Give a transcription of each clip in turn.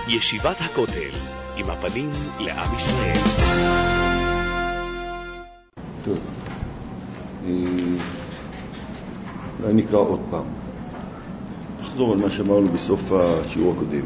ישיבת הכותל, עם הפנים לעם ישראל. טוב, אולי נקרא עוד פעם. נחזור על מה שאמרנו בסוף השיעור הקודם.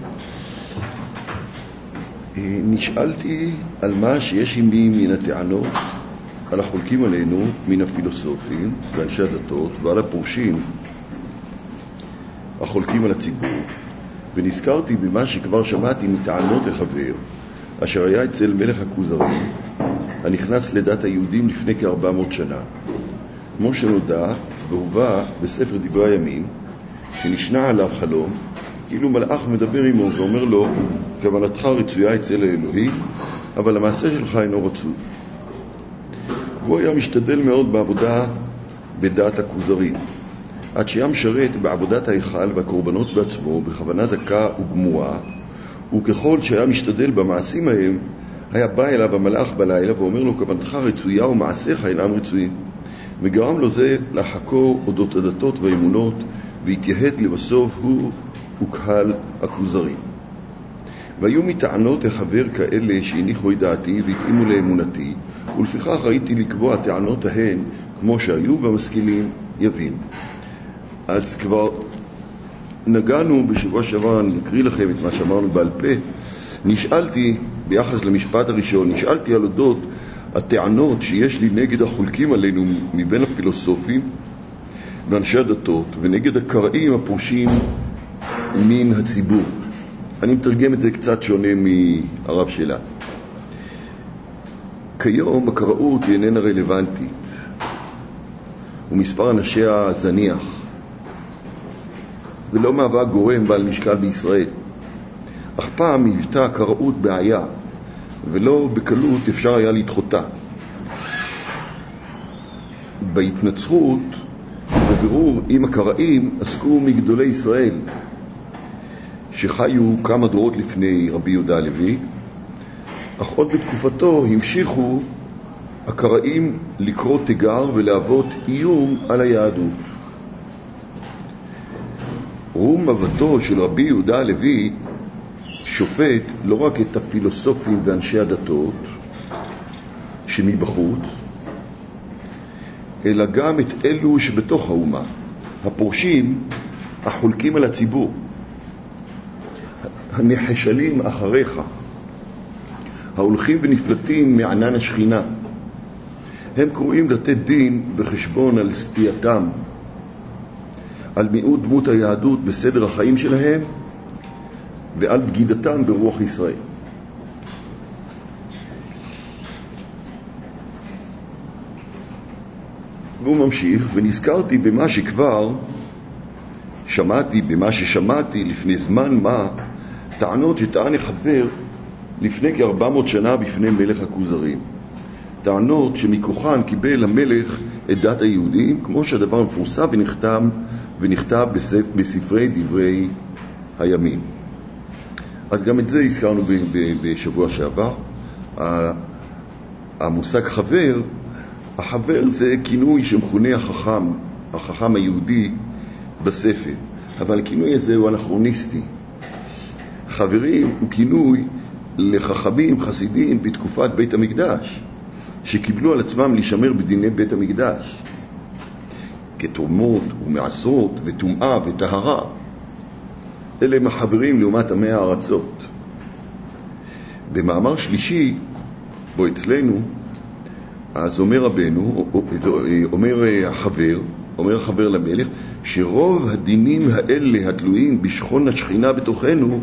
נשאלתי על מה שיש עימי מן הטענות, על החולקים עלינו מן הפילוסופים ואנשי הדתות ועל הפורשים החולקים על הציבור, ונזכרתי במה שכבר שמעתי מטענות לחבר אשר היה אצל מלך הכוזרים הנכנס לדת היהודים לפני כ-400 שנה, כמו שנודע והובא בספר דברי הימים, שנשנה עליו חלום כאילו מלאך מדבר עמו ואומר לו, כוונתך רצויה אצל האלוהי, אבל המעשה שלך אינו רצוי. והוא היה משתדל מאוד בעבודה בדת הכוזרים, עד שהיה משרת בעבודת ההיכל והקורבנות בעצמו בכוונה זכה וגמורה, וככל שהיה משתדל במעשים ההם, היה בא אליו המלאך בלילה ואומר לו, כוונתך רצויה ומעשיך אינם רצויים, וגרם לו זה לחקור אודות הדתות והאמונות, והתייהד לבסוף הוא וקהל הכוזרים. והיו מטענות החבר כאלה שהניחו את דעתי והתאימו לאמונתי, ולפיכך ראיתי לקבוע טענות ההן כמו שהיו, והמשכילים יבין. אז כבר נגענו בשבוע שעבר, אני אקריא לכם את מה שאמרנו בעל פה. נשאלתי ביחס למשפט הראשון, נשאלתי על אודות הטענות שיש לי נגד החולקים עלינו מבין הפילוסופים ואנשי הדתות, ונגד הקראים הפורשים מן הציבור. אני מתרגם את זה קצת שונה מהרב שלה. כיום הקראות איננה רלוונטית, ומספר אנשיה זניח, ולא מהווה גורם בעל משקל בישראל. אך פעם היוותה הקראות בעיה, ולא בקלות אפשר היה לדחותה. בהתנצחות ובבירור עם הקראים עסקו מגדולי ישראל, שחיו כמה דורות לפני רבי יהודה הלוי, אך עוד בתקופתו המשיכו הקראים לקרוא תיגר ולהוות איום על היהדות. רום מבטו של רבי יהודה הלוי שופט לא רק את הפילוסופים ואנשי הדתות שמבחוץ, אלא גם את אלו שבתוך האומה, הפורשים החולקים על הציבור, הנחשלים אחריך, ההולכים ונפלטים מענן השכינה. הם קוראים לתת דין וחשבון על סטייתם, על מיעוט דמות היהדות בסדר החיים שלהם, ועל בגידתם ברוח ישראל. והוא ממשיך, ונזכרתי במה שכבר שמעתי, במה ששמעתי לפני זמן מה, טענות שטען החבר לפני כ-400 שנה בפני מלך הכוזרים. טענות שמכוחן קיבל המלך את דת היהודים, כמו שהדבר מפורסם ונכתב בספרי דברי הימים. אז גם את זה הזכרנו בשבוע שעבר. המושג חבר, החבר זה כינוי שמכונה החכם היהודי בספר, אבל הכינוי הזה הוא אנכרוניסטי. חברים הוא כינוי לחכמים חסידים בתקופת בית המקדש, שקיבלו על עצמם לשמר בדיני בית המקדש, כתרומות ומעשרות וטומאה וטהרה. אלה הם החברים לעומת עמי הארצות. במאמר שלישי בו אצלנו, אז אומר רבנו, אומר החבר למלך, שרוב הדינים האלה התלויים בשכון השכינה בתוכנו,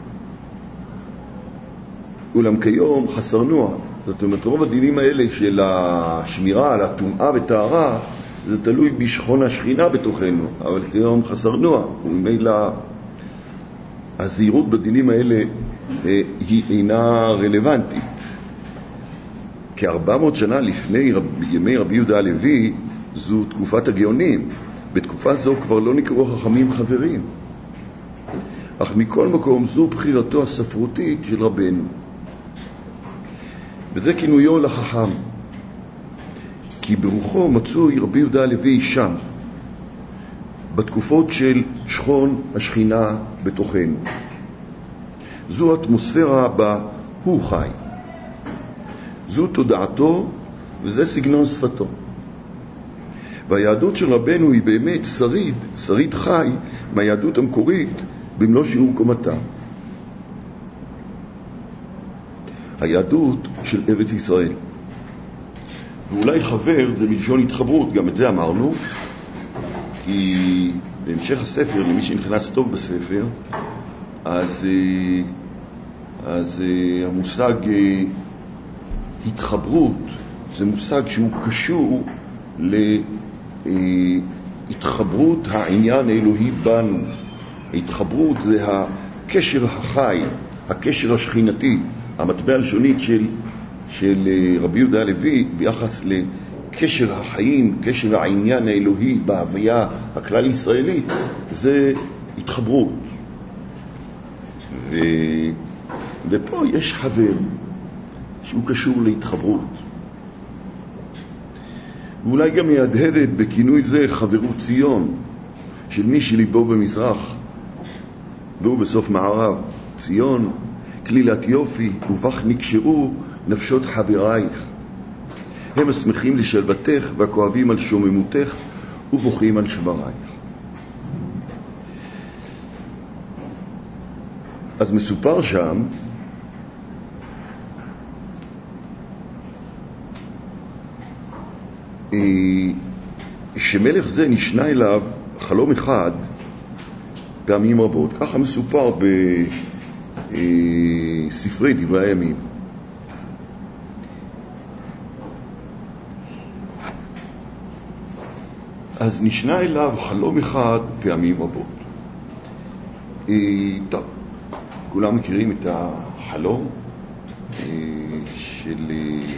אולם כיום חסר נוע. זאת אומרת, רוב הדינים האלה של השמירה על הטומאה וטהרה, זה תלוי בשכון השכינה בתוכנו, אבל כיום חסר נוע, וממילא הזהירות בדינים האלה היא אינה רלוונטית. כ-400 שנה לפני ימי רבי יהודה הלוי, זו תקופת הגאונים. בתקופה זו כבר לא נקראו חכמים חברים. אך מכל מקום זו בחירתו הספרותית של רבנו. וזה כינויו לחכם. כי ברוחו מצוי רבי יהודה הלוי שם, בתקופות של שכון השכינה בתוכנו. זו האטמוספירה בה הוא חי. זו תודעתו וזה סגנון שפתו. והיהדות של רבנו היא באמת שריד חי מהיהדות המקורית במלוא שיעור קומתה. היהדות של ארץ ישראל. ואולי חבר זה מלשון התחברות, גם את זה אמרנו, כי בהמשך הספר, למי שנכנס טוב בספר, אז המושג התחברות זה מושג שהוא קשור להתחברות העניין האלוהי בנו. ההתחברות זה הקשר החי, הקשר השכינתי, המטבע הלשונית של רבי יהודה הלוי ביחס לקשר החיים, קשר העניין האלוהי בהוויה הכלל ישראלית, זה התחברות. ופה יש חבר שהוא קשור להתחברות. ואולי גם ידהדת בכינוי זה חברות ציון, של מי שליבו במזרח והוא בסוף מערב. ציון, כלילת יופי, ובך נקשרו נפשות חברייך. הם השמחים לשלוותך והכואבים על שוממותך ובוכים על שברייך. אז מסופר שם שמלך זה נשנה אליו חלום אחד פעמים רבות. ככה מסופר בספרי דברי הימים. אז נשנה אליו חלום אחד פעמים רבות. טוב, כולם מכירים את החלום של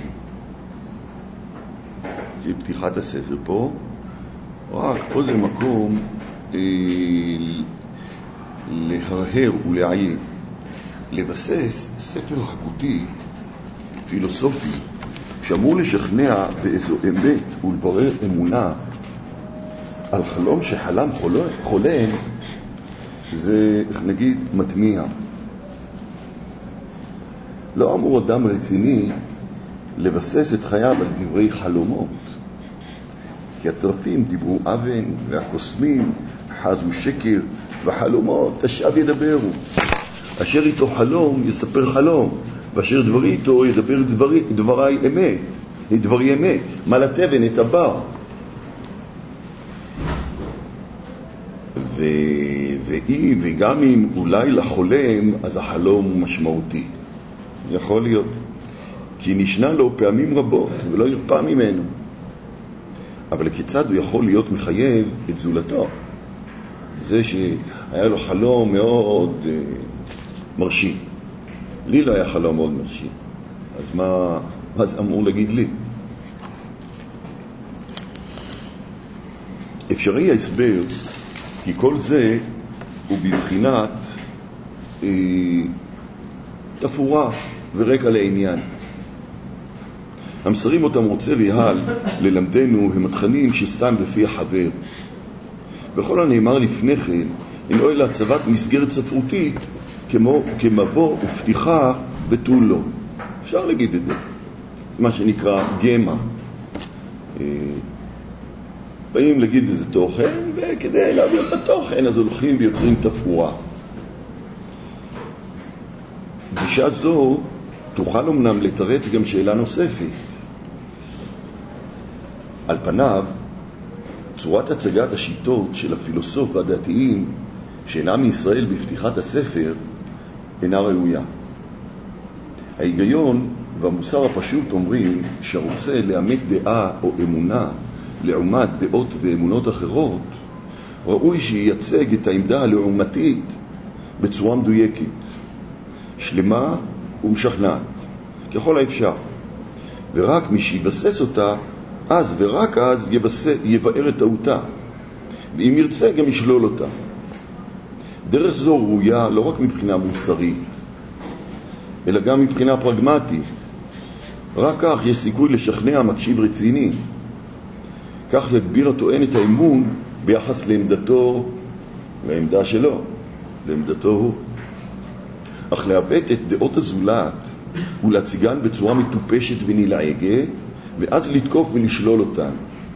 פתיחת הספר פה. רק פה זה מקום להרהר ולעיין, לבסס ספר הגותי פילוסופי שאמור לשכנע באיזו אמת ולברר אמונה על חלום שחלם חולם. זה נגיד מטמיע. לא אמור אדם רציני לבסס את חייו על דברי חלומות, כי הטרפים דיברו אבן והקוסמים חזו שקר, וחלומות תשאב ידברו. אשר איתו חלום יספר חלום, ואשר דברי איתו ידבר דברי אמת. מה לתבן את הבר. וגם אם אולי לחולם, אז החלום הוא משמעותי. יכול להיות. כי נשנה לו פעמים רבות ולא ירפא ממנו. אבל כיצד הוא יכול להיות מחייב את זולתו? זה שהיה לו חלום מאוד מרשים. לי לא היה חלום מאוד מרשים. אז מה זה אמור להגיד לי? אפשרי ההסבר, כי כל זה הוא בבחינת תפורה ורקע לעניין. המסרים אותם רוצה ריהל ללמדנו הם התכנים ששם בפי החבר. בכל הנאמר לפני כן, אינו אלא הצבת מסגרת ספרותית כמבוא ופתיחה בתול לו. אפשר להגיד את זה. מה שנקרא גמה. באים להגיד איזה תוכן, וכדי להעביר את התוכן, אז הולכים ויוצרים תפאורה. גישה זו תוכל אמנם לתרץ גם שאלה נוספת. על פניו, צורת הצגת השיטות של הפילוסוף והדתיים שאינם מישראל בפתיחת הספר אינה ראויה. ההיגיון והמוסר הפשוט אומרים שרוצה לאמת דעה או אמונה לעומת דעות ואמונות אחרות, ראוי שייצג את העמדה הלעומתית בצורה מדויקת, שלמה ומשכנעת, ככל האפשר. ורק מי שיבסס אותה, אז ורק אז יבאר את טעותה, ואם ירצה גם ישלול אותה. דרך זו ראויה לא רק מבחינה מוסרית, אלא גם מבחינה פרגמטית. רק כך יש סיכוי לשכנע מקשיב רציני. כך יגביר הטוען את האמון ביחס לעמדתו, לעמדה שלו, לעמדתו הוא. אך לעוות את דעות הזולת ולהציגן בצורה מטופשת ונלעגת, ואז לתקוף ולשלול אותן.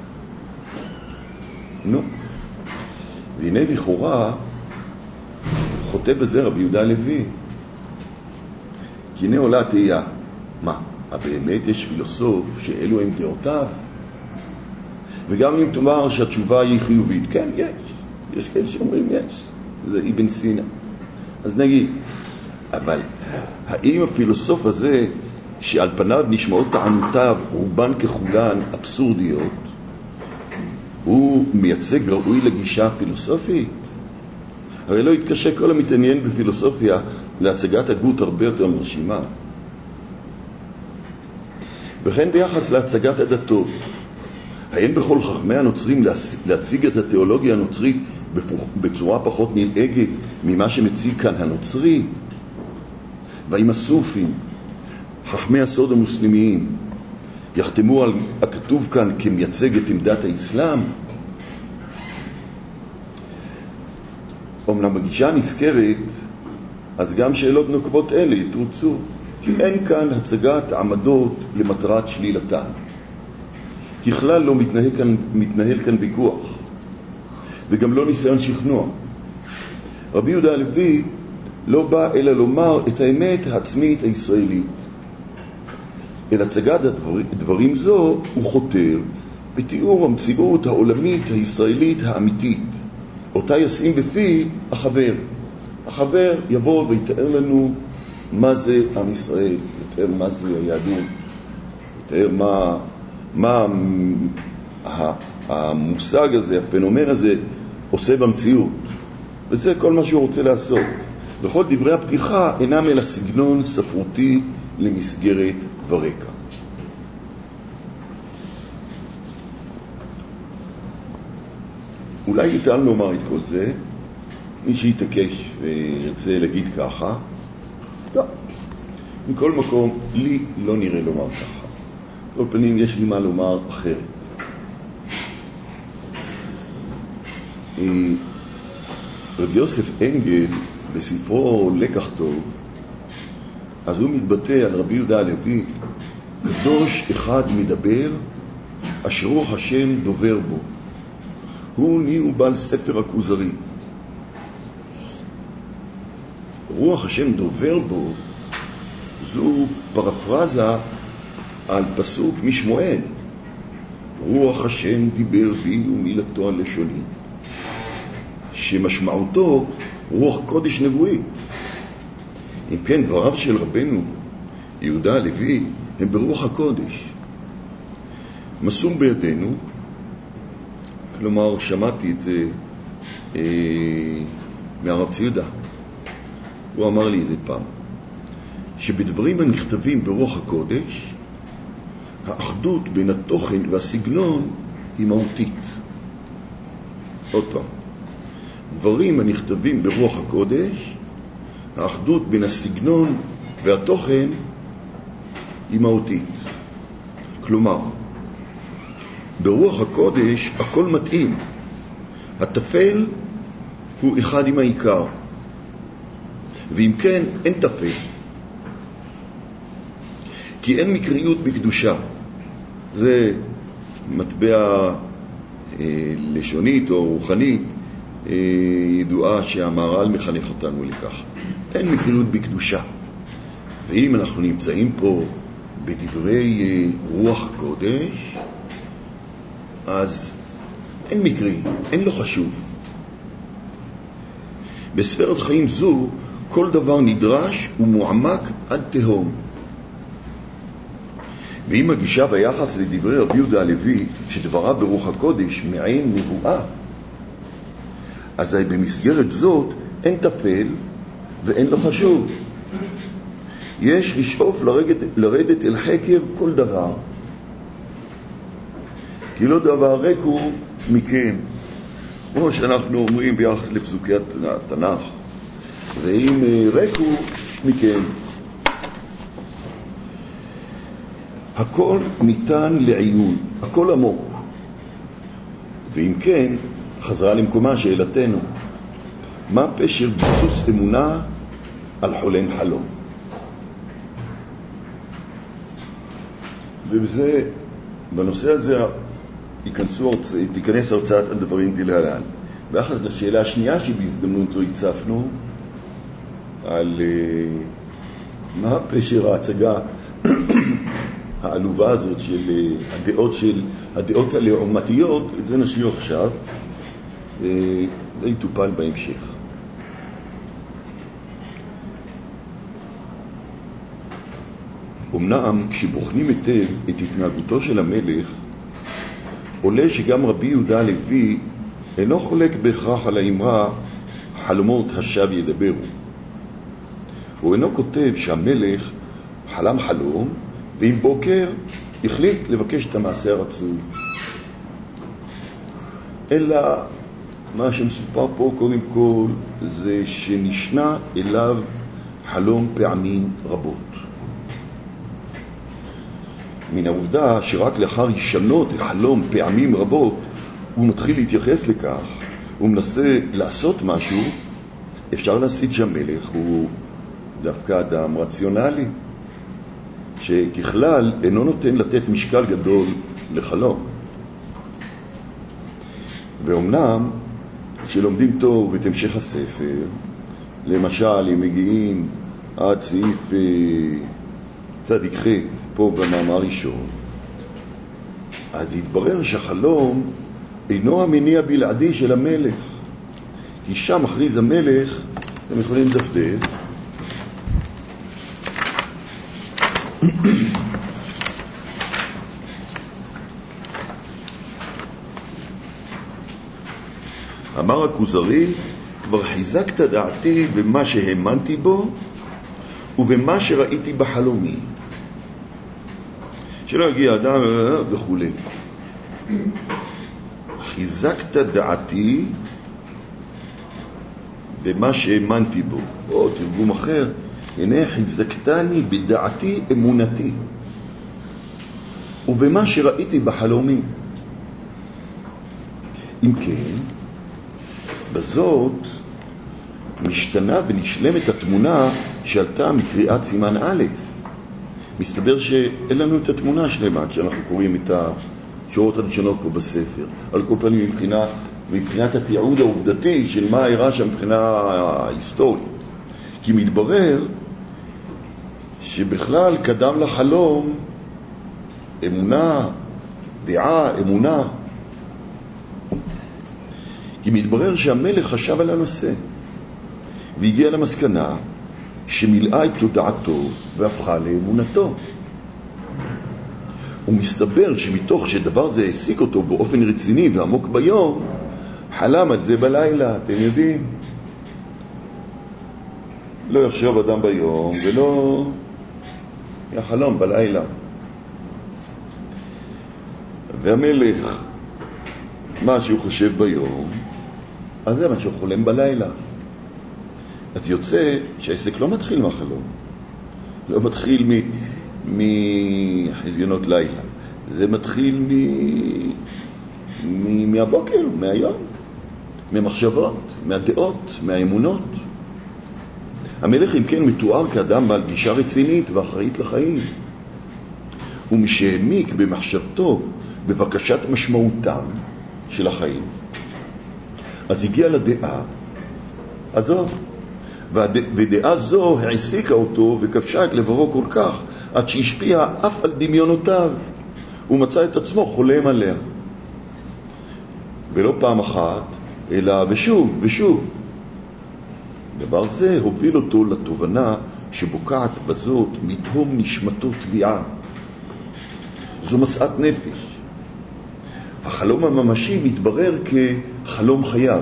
נו. והנה לכאורה חוטא בזה רבי יהודה הלוי. כי הנה עולה התהייה, מה, באמת יש פילוסוף שאלו הם דעותיו? וגם אם תאמר שהתשובה היא חיובית, כן, יש כאלה שאומרים יש, זה אבן סינה. אז נגיד, אבל האם הפילוסוף הזה שעל פניו נשמעות טענותיו רובן ככולן אבסורדיות, הוא מייצג ראוי לגישה פילוסופית? הרי לא יתקשה כל המתעניין בפילוסופיה להצגת הגות הרבה יותר מרשימה. וכן ביחס להצגת הדתות, האין בכל חכמי הנוצרים להציג את התיאולוגיה הנוצרית בצורה פחות נלעגת ממה שמציג כאן הנוצרי? והאם הסופים, חכמי הסוד המוסלמיים, יחתמו על הכתוב כאן כמייצג את עמדת האסלאם? אומנם בגישה נזכרת, אז גם שאלות נוקבות אלה יתרוצו, כי אין כאן הצגת עמדות למטרת שלילתן. ככלל לא מתנהל כאן ויכוח, וגם לא ניסיון שכנוע. רבי יהודה הלוי לא בא אלא לומר את האמת העצמית הישראלית. אל הצגת דברים זו הוא חותר בתיאור המציאות העולמית הישראלית האמיתית, אותה ישים בפי החבר. החבר יבוא ויתאר לנו מה זה עם ישראל, יתאר מה זה היהדות, יתאר מה המושג הזה, הפנומן הזה עושה במציאות. וזה כל מה שהוא רוצה לעשות. וכל דברי הפתיחה אינם אלא סגנון ספרותי למסגרת ורקע. אולי ניתן לומר את כל זה, מי שיתעקש וירצה להגיד ככה, טוב. מכל מקום, לי לא נראה לומר ככה. כל פנים יש לי מה לומר אחרת. רבי יוסף אנגל בספרו לקח טוב, אז הוא מתבטא על רבי יהודה הלוי, קדוש אחד מדבר, אשר רוח השם דובר בו. הוא נהיו בעל ספר הכוזרי. רוח השם דובר בו, זו פרפרזה על פסוק משמואל. רוח השם דיבר בי ומילתו על לשוני. שמשמעותו רוח קודש נבואית. אם כן, דבריו של רבנו יהודה הלוי הם ברוח הקודש. מסום בידינו, כלומר שמעתי את זה מהרב ציודה. הוא אמר לי את זה פעם, שבדברים הנכתבים ברוח הקודש, האחדות בין התוכן והסגנון היא מהותית. עוד פעם, דברים הנכתבים ברוח הקודש, האחדות בין הסגנון והתוכן היא מהותית. כלומר, ברוח הקודש הכל מתאים. הטפל הוא אחד עם העיקר. ואם כן, אין טפל. כי אין מקריות בקדושה. זה מטבע לשונית או רוחנית ידועה שהמהר"ל מחנך אותנו לכך. אין מקריות בקדושה. ואם אנחנו נמצאים פה בדברי רוח הקודש, אז אין מקרי, אין לו חשוב. בספרת חיים זו כל דבר נדרש ומועמק עד תהום. ואם הגישה ביחס לדברי רבי יהודה הלוי שדבריו ברוח הקודש מעין נבואה, אז במסגרת זאת אין טפל ואין לו חשוב. יש לשאוף לרדת אל חקר כל דבר, כי לא דבר ריק הוא מכם, כמו שאנחנו אומרים ביחס לפסוקי התנ"ך, ואם ריק הוא מכם. הכל ניתן לעיון, הכל עמוק. ואם כן, חזרה למקומה שאלתנו, מה פשר ביסוס אמונה על חולם חלום. ובזה, בנושא הזה תיכנס הרצאת הדברים דלהלן. ואחת לשאלה השנייה שבהזדמנות זו הצפנו, על מה פשר ההצגה העלובה הזאת של הדעות הלעומתיות. את זה נשאיר עכשיו, זה יטופל בהמשך. אמנם כשבוחנים היטב את התנהגותו של המלך, עולה שגם רבי יהודה הלוי אינו חולק בהכרח על האמרה חלומות השב ידברו. הוא אינו כותב שהמלך חלם חלום ועם בוקר החליט לבקש את המעשה הרצוי, אלא מה שמסופר פה קודם כל זה שנשנה אליו חלום פעמים רבות. מן העובדה שרק לאחר ישנות החלום פעמים רבות הוא מתחיל להתייחס לכך, הוא מנסה לעשות משהו, אפשר להסיק שהמלך הוא דווקא אדם רציונלי, שככלל אינו נותן לתת משקל גדול לחלום. ואומנם כשלומדים טוב את המשך הספר, למשל אם מגיעים עד סעיף צדיק ח' פה במאמר ראשון, אז יתברר שהחלום אינו המניע בלעדי של המלך, כי שם מכריז המלך, אתם יכולים לדפדף, אמר הכוזרי, כבר חיזקת דעתי במה שהאמנתי בו ובמה שראיתי בחלומי. שלא יגיע אדם וכו'. חיזקת דעתי במה שהאמנתי בו. או תרגום אחר, הנה חיזקתני בדעתי אמונתי ובמה שראיתי בחלומי. אם כן, בזאת משתנה ונשלמת התמונה שעלתה מקריאת סימן א'. מסתבר שאין לנו את התמונה שלמה כשאנחנו קוראים את השורות הראשונות פה בספר. על כל פנים מבחינת התיעוד העובדתי של מה אירע שם מבחינה היסטורית. כי מתברר שבכלל קדם לחלום אמונה, דעה, אמונה. כי מתברר שהמלך חשב על הנושא והגיע למסקנה שמילאה את תודעתו והפכה לאמונתו. ומסתבר שמתוך שדבר זה העסיק אותו באופן רציני ועמוק ביום, חלם על זה בלילה. אתם יודעים, לא יחשוב אדם ביום ולא יחלום בלילה. והמלך, מה שהוא חושב ביום, אז זה מה שהוא חולם בלילה. אז יוצא שהעסק לא מתחיל מהחלום, לא מתחיל מחזיונות לילה, זה מתחיל מהבוקר, מהיום, ממחשבות, מהדעות, מהאמונות. המלך אם כן מתואר כאדם בעל גישה רצינית ואחראית לחיים, ומשהעמיק במחשבתו בבקשת משמעותם של החיים, אז הגיע לדעה הזאת, ודעה זו העסיקה אותו וכבשה את לבבו כל כך עד שהשפיעה אף על דמיונותיו, הוא מצא את עצמו חולם עליה, ולא פעם אחת אלא ושוב ושוב. דבר זה הוביל אותו לתובנה שבוקעת בזאת מתהום נשמתו תביעה. זו מסעת נפש. החלום הממשי מתברר כחלום חייו.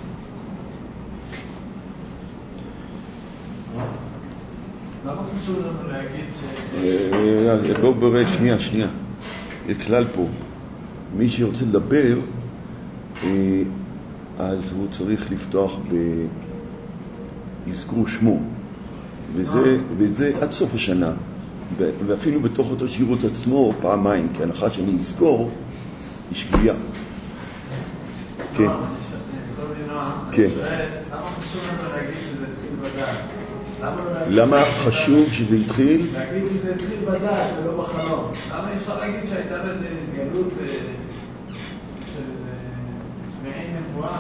למה חשוב לנו להגיד בואו בראה, שנייה. יש כלל פה. מי שרוצה לדבר, אז הוא צריך לפתוח יזכרו שמו. וזה עד סוף השנה. ואפילו בתוך אותו שירות עצמו פעמיים, כי ההנחה שאני אזכור, היא שגיאה. כן. כן. למה חשוב לנו להגיד שזה התחיל בדעת? למה חשוב שזה התחיל? להגיד שזה התחיל בדעת ולא בחלום. למה אפשר להגיד שהייתה לזה התגלות של מעין נבואה?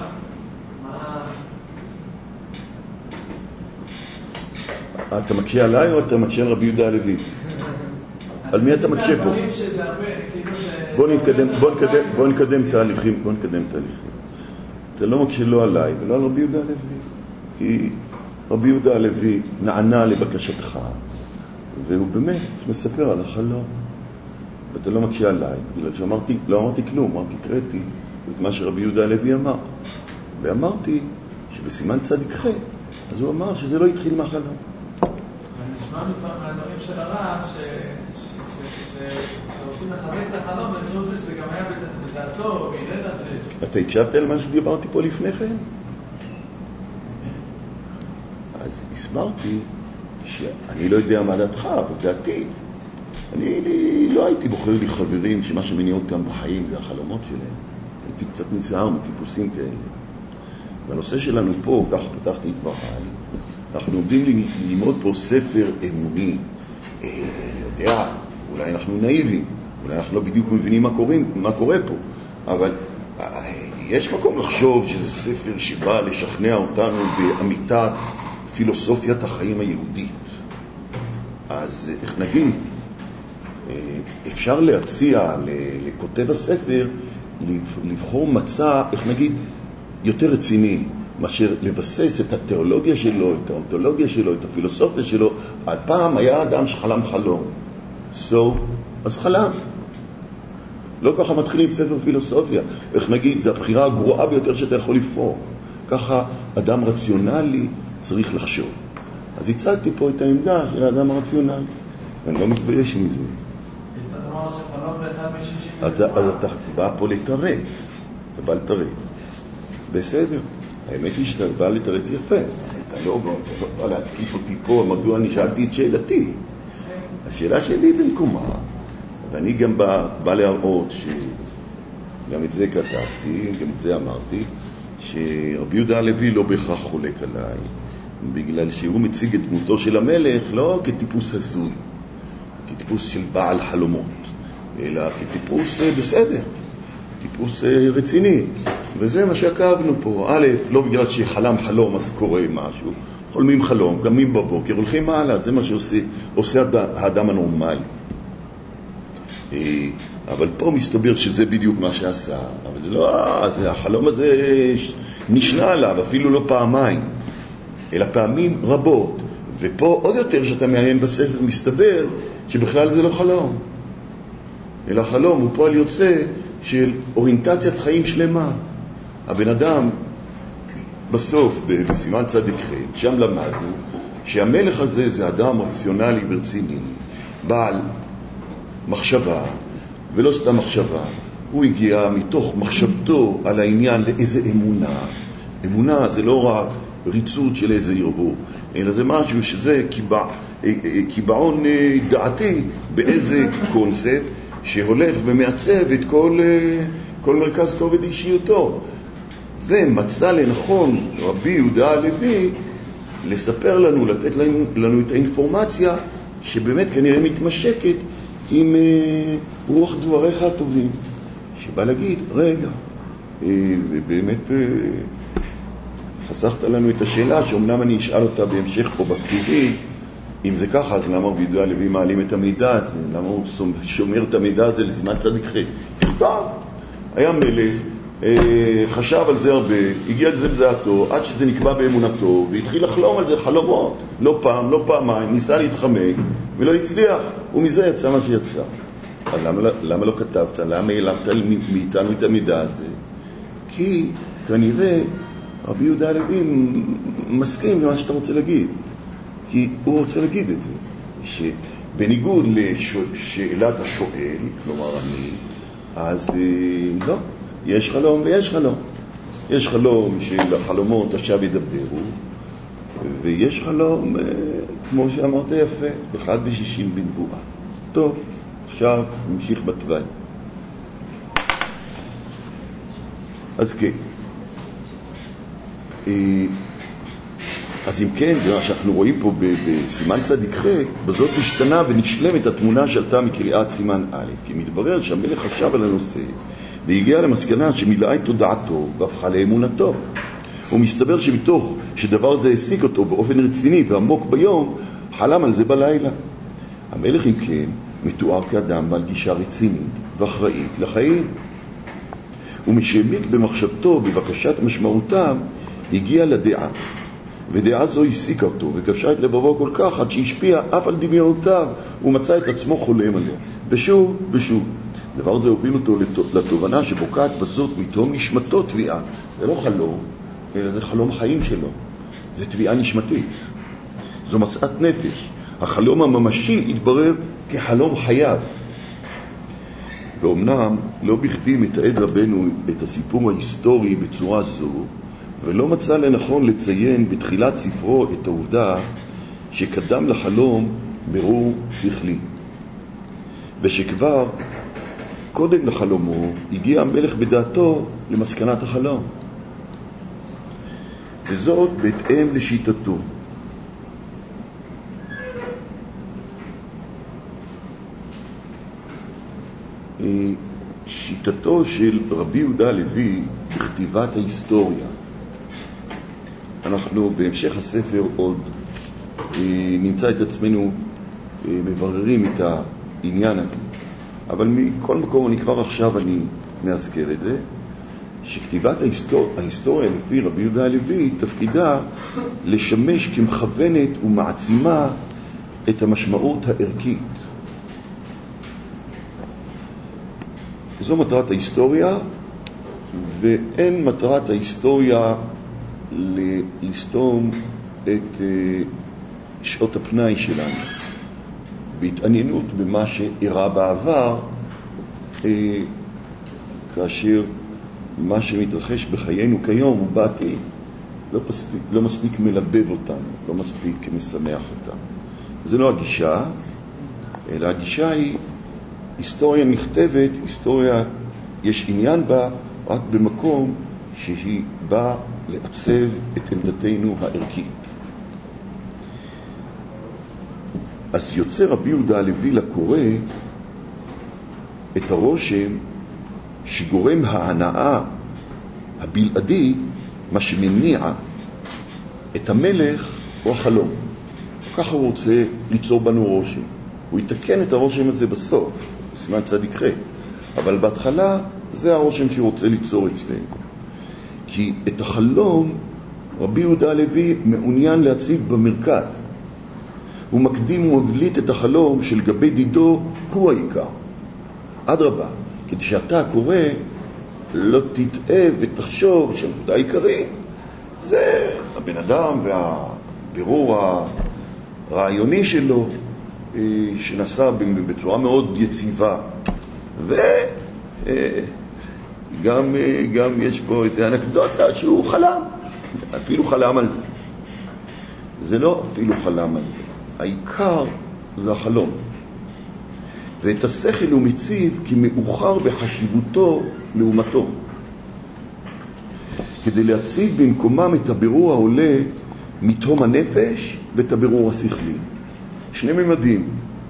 אתה מקשה עליי או אתה מקשה על רבי יהודה הלוי? על מי אתה מקשה פה? בוא נקדם תהליכים. אתה לא מקשה לא עליי ולא על רבי יהודה הלוי, כי רבי יהודה הלוי נענה לבקשתך והוא באמת מספר על החלום, ואתה לא מקשה עליי בגלל שלא אמרתי כלום, רק הקראתי את מה שרבי יהודה הלוי אמר, ואמרתי שבסימן צדיק ח' אז הוא אמר שזה לא התחיל מהחלום. נשמע מהדברים של הרב שרוצים לחזק את החלום, ואני חושב שזה גם היה בדעתו, בידע את זה. אתה הקשבת על מה שדיברתי פה לפני כן? אז הסברתי שאני לא יודע מה דעתך, אבל דעתי, אני לא הייתי בוחר לי חברים שמה שמניע אותם בחיים זה החלומות שלהם. הייתי קצת נזהר מטיפוסים כאלה. והנושא שלנו פה, כך פתחתי את דבריי, אנחנו עומדים ללמוד פה ספר אמוני. אני יודע, אולי אנחנו נאיבים, אולי אנחנו לא בדיוק מבינים מה קורה פה, אבל יש מקום לחשוב שזה ספר שבא לשכנע אותנו באמיתת פילוסופיית החיים היהודית. אז איך נגיד, אפשר להציע לכותב הספר לבחור מצע, איך נגיד, יותר רציני, מאשר לבסס את התיאולוגיה שלו, את האונתולוגיה שלו, את הפילוסופיה שלו. פעם היה אדם שחלם חלום. אז חלם. לא ככה מתחילים ספר פילוסופיה. איך נגיד, זה הבחירה הגרועה ביותר שאתה יכול לבחור. ככה אדם רציונלי צריך לחשוב. אז הצגתי פה את העמדה של האדם הרציונלי. אני לא מתבייש מזה. אתה אומר שחלום זה אחד מ-60. אז אתה בא פה לתרץ. אתה בא לתרץ. בסדר. האמת היא שאתה בא לתרץ יפה. אתה לא בא להתקיף אותי פה, מדוע אני שאלתי את שאלתי. השאלה שלי במקומה, ואני גם בא להראות שגם את זה כתבתי, גם את זה אמרתי, שרבי יהודה הלוי לא בהכרח חולק עליי, בגלל שהוא מציג את דמותו של המלך לא כטיפוס הזוי, כטיפוס של בעל חלומות, אלא כטיפוס בסדר, טיפוס רציני. וזה מה שעקבנו פה. א', לא בגלל שחלם חלום אז קורה משהו, חולמים חלום, קמים בבוקר, הולכים מעלה, זה מה שעושה האדם הנורמלי. אבל פה מסתבר שזה בדיוק מה שעשה, אבל זה לא, החלום הזה נשנה עליו, אפילו לא פעמיים, אלא פעמים רבות. ופה עוד יותר שאתה מעיין בספר, מסתבר שבכלל זה לא חלום, אלא חלום הוא פועל יוצא של אוריינטציית חיים שלמה. הבן אדם בסוף בסימן צדיק ח' שם למדנו שהמלך הזה זה אדם רציונלי ורציני, בעל מחשבה, ולא סתם מחשבה, הוא הגיע מתוך מחשבתו על העניין לאיזה אמונה. אמונה זה לא רק ריצות של איזה ירבור, אלא זה משהו שזה קיבעון דעתי באיזה קונספט שהולך ומעצב את כל מרכז כובד אישיותו. ומצא לנכון רבי יהודה הלוי לספר לנו, לתת לנו את האינפורמציה שבאמת כנראה מתמשקת עם רוח דבריך הטובים, שבא להגיד, רגע, ובאמת חסכת לנו את השאלה שאומנם אני אשאל אותה בהמשך פה בכתיבי, אם זה ככה, אז למה רבי יהודה הלוי מעלים את המידע הזה? למה הוא שומר את המידע הזה לזמן צדיק ח'? תכתב, היה מלך, חשב על זה הרבה, הגיע לזה בדעתו, עד שזה נקבע באמונתו, והתחיל לחלום על זה חלומות, לא פעם, לא פעמיים, ניסה להתחמק, ולא הצליח, ומזה יצא מה שיצא. אז למה לא כתבת? למה העלמת מאיתנו את המידע הזה? כי כנראה רבי יהודה הלוי מסכים למה שאתה רוצה להגיד, כי הוא רוצה להגיד את זה, שבניגוד לשאלת השואל, כלומר אני, אז לא, יש חלום ויש חלום. יש חלום שהחלומות עכשיו ידברו, ויש חלום, כמו שאמרת יפה, 1 ב-60 בנבואה. טוב, עכשיו נמשיך בתוואי. אז כן, אז אם כן, זה מה שאנחנו רואים פה בסימן צדיק ח', בזאת משתנה ונשלמת התמונה שעלתה מקריאת סימן א', כי מתברר שהמלך חשב על הנושא והגיע למסקנה שמילאה את תודעתו והפכה לאמונתו. ומסתבר שמתוך שדבר זה העסיק אותו באופן רציני ועמוק ביום, חלם על זה בלילה. המלך אם כן מתואר כאדם בעל גישה רצינית ואחראית לחיים. ומשהעמיק במחשבתו בבקשת משמעותם, הגיע לדעה. ודעה זו העסיקה אותו וכבשה את לבבו כל כך עד שהשפיע אף על דמיונותיו ומצא את עצמו חולם עליה. ושוב ושוב. דבר זה הוביל אותו לתובנה שבוקעת בזאת מתהום נשמתו תביעה. זה לא חלום, אלא זה חלום חיים שלו. זה תביעה נשמתית. זו משאת נפש. החלום הממשי התברר כחלום חייו. ואומנם לא בכדי מתעד רבנו את הסיפור ההיסטורי בצורה זו, ולא מצא לנכון לציין בתחילת ספרו את העובדה שקדם לחלום ברור שכלי, ושכבר קודם לחלומו הגיע המלך בדעתו למסקנת החלום, וזאת בהתאם לשיטתו. שיטתו של רבי יהודה הלוי בכתיבת ההיסטוריה. אנחנו בהמשך הספר עוד נמצא את עצמנו מבררים את העניין הזה, אבל מכל מקום אני כבר עכשיו מאזכר את זה, שכתיבת ההיסטוריה לפי רבי יהודה הלוי תפקידה לשמש כמכוונת ומעצימה את המשמעות הערכית. זו מטרת ההיסטוריה, ואין מטרת ההיסטוריה לסתום את שעות הפנאי שלנו בהתעניינות במה שאירע בעבר, כאשר מה שמתרחש בחיינו כיום ובעתיד לא מספיק מלבב אותנו, לא מספיק משמח אותנו. זה לא הגישה, אלא הגישה היא היסטוריה נכתבת, היסטוריה יש עניין בה רק במקום שהיא באה לעצב את עמדתנו הערכית. אז יוצא רבי יהודה הלוי לקורא את הרושם שגורם ההנאה הבלעדי, מה שמניע את המלך או החלום. ככה הוא רוצה ליצור בנו רושם. הוא יתקן את הרושם הזה בסוף, בסימן צדיק ח', אבל בהתחלה זה הרושם שהוא רוצה ליצור אצלנו. כי את החלום רבי יהודה הלוי מעוניין להציב במרכז. הוא מקדים ומבליט את החלום של גבי דידו הוא העיקר. אדרבה, כדי שאתה קורא לא תטעה ותחשוב שהנקודה העיקרית זה הבן אדם והבירור הרעיוני שלו שנעשה בצורה מאוד יציבה, וגם יש פה איזו אנקדוטה שהוא חלם, אפילו חלם על זה. זה לא אפילו חלם על זה, העיקר זה החלום. ואת השכל הוא מציב כי מאוחר בחשיבותו לעומתו, כדי להציב במקומם את הבירור העולה מתהום הנפש ואת הבירור השכלי. שני ממדים.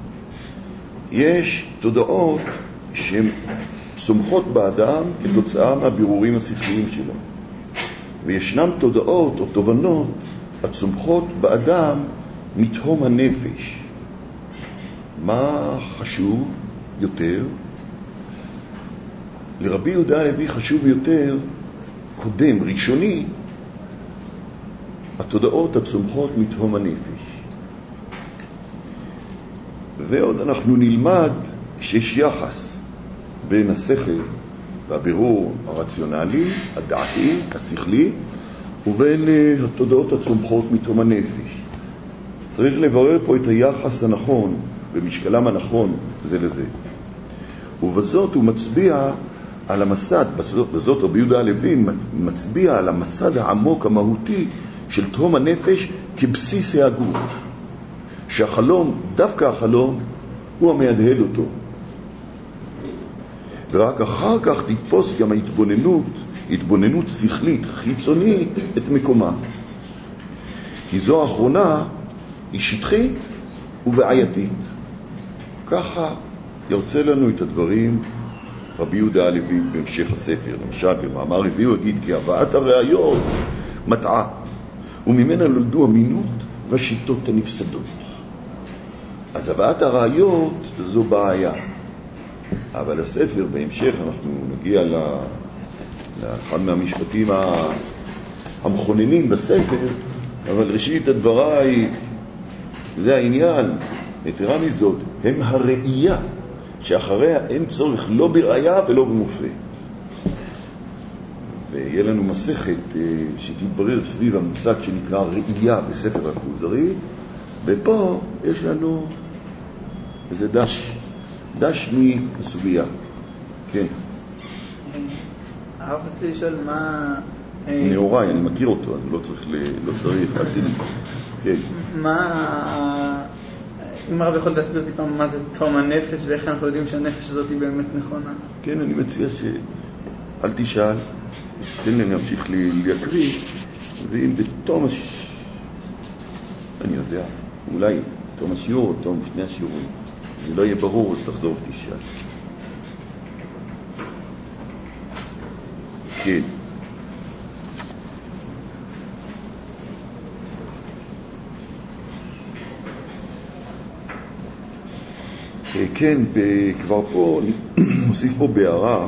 יש תודעות שהן צומחות באדם כתוצאה מהבירורים השכליים שלו, וישנם תודעות או תובנות הצומחות באדם מתהום הנפש. מה חשוב יותר? לרבי יהודה הלוי חשוב יותר, קודם, ראשוני, התודעות הצומחות מתהום הנפש. ועוד אנחנו נלמד שיש יחס בין השכל והבירור הרציונלי, הדעתי, השכלי, ובין התודעות הצומחות מתהום הנפש. צריך לברר פה את היחס הנכון במשקלם הנכון זה לזה. ובזאת הוא מצביע על המסד, בזאת רבי יהודה הלוי מצביע על המסד העמוק המהותי של תהום הנפש כבסיס ההגות. שהחלום, דווקא החלום, הוא המהדהד אותו. ורק אחר כך תתפוס גם התבוננות שכלית, חיצונית, את מקומה. כי זו האחרונה היא שטחית ובעייתית. ככה ירצה לנו את הדברים רבי יהודה הלוי בהמשך הספר. למשל, במאמר רבי הוא יגיד כי הבאת הראיות מטעה, וממנה נולדו אמינות והשיטות הנפסדות. אז הבאת הראיות זו בעיה. אבל הספר בהמשך אנחנו נגיע לאחד מהמשפטים המכוננים בספר, אבל ראשית הדבריי זה העניין, יתרה מזאת, הם הראייה שאחריה אין צורך לא בראייה ולא במופת. ויהיה לנו מסכת שתתברר סביב המושג שנקרא ראייה בספר הכוזרי, ופה יש לנו איזה דש מסוגיה. כן. הרב רציתי לשאול מה... נאורי, אני מכיר אותו, אז לא צריך, אל תדעי. כן. אם הרב יכול להסביר טיפה מה זה תום הנפש ואיך אנחנו יודעים שהנפש הזאת היא באמת נכונה? כן, אני מציע אל תשאל, תן לי להמשיך להקריא, ואם בתום אני יודע, אולי תום השיעור או תום שני השיעורים, זה לא יהיה ברור, אז תחזור ותשאל. כן. כן, כבר פה, מוסיף פה בהערה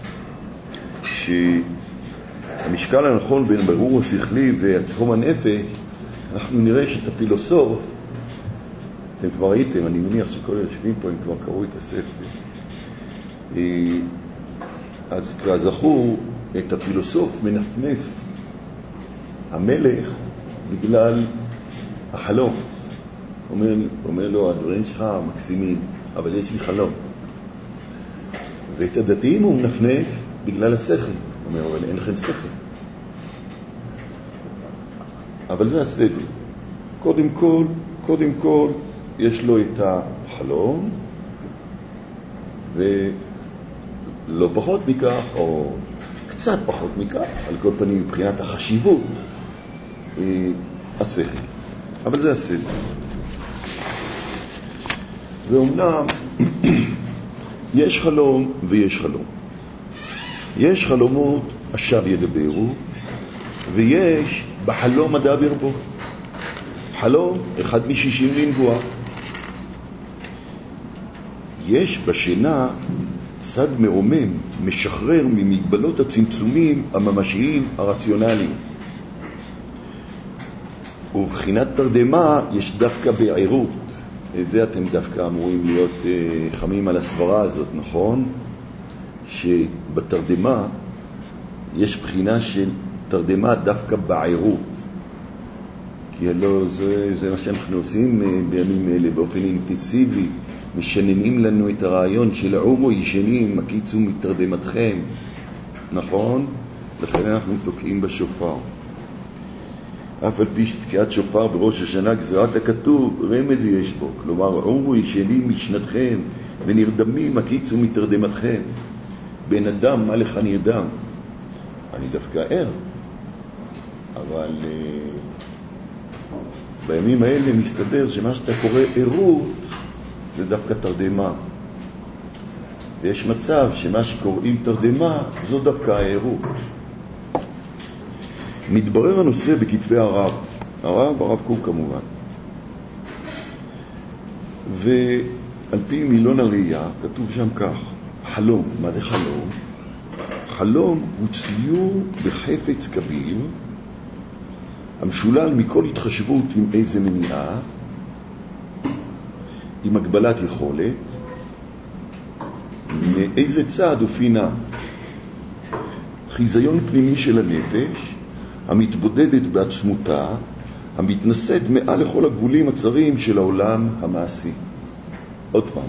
שהמשקל הנכון בין ברור השכלי ותחום הנפש, אנחנו נראה שאת הפילוסוף, אתם כבר ראיתם, אני מניח שכל היושבים פה הם כבר קראו את הספר, אז כזכור, את הפילוסוף מנפנף המלך בגלל החלום. אומר לו, הדברים שלך מקסימים, אבל יש לי חלום. ואת הדתיים הוא מנפנף בגלל השכל. אומר, אבל אין לכם שכל. אבל זה הסדר. קודם כל, יש לו את החלום, ולא פחות מכך, או קצת פחות מכך, על כל פנים מבחינת החשיבות, השכל. אבל זה הסדר. ואומנם יש חלום ויש חלום. יש חלומות עכשיו ידברו, ויש בחלום מדבר בו. חלום אחד מ60 לנבואה. יש בשינה צד מרומם, משחרר ממגבלות הצמצומים הממשיים הרציונליים. ובבחינת תרדמה יש דווקא בעירות. את זה אתם דווקא אמורים להיות חמים על הסברה הזאת, נכון? שבתרדמה יש בחינה של תרדמה דווקא בעירות. כי הלא זה מה שאנחנו עושים בימים אלה באופן אינטנסיבי, משננים לנו את הרעיון של עורו ישנים, הקיצו מתרדמתכם, נכון? לכן אנחנו תוקעים בשופר. אף על פי שתקיעת שופר בראש השנה גזירת הכתוב, רמז יש בו, כלומר עורו ישנים משנתכם ונרדמים הקיצו מתרדמתכם. בן אדם, מה לך נרדם? אני דווקא ער, אבל בימים האלה מסתבר שמה שאתה קורא ערות זה דווקא תרדמה. ויש מצב שמה שקוראים תרדמה זו דווקא הערות. מתברר הנושא בכתבי הרב קוק כמובן. ועל פי מילון הראייה כתוב שם כך: חלום. מה זה חלום? חלום הוא ציור בחפץ כביר המשולל מכל התחשבות עם איזה מניעה, עם הגבלת יכולת, מאיזה צעד ופינה. חיזיון פנימי של הנפש המתבודדת בעצמותה, המתנשאת מעל לכל הגבולים הצרים של העולם המעשי. עוד פעם,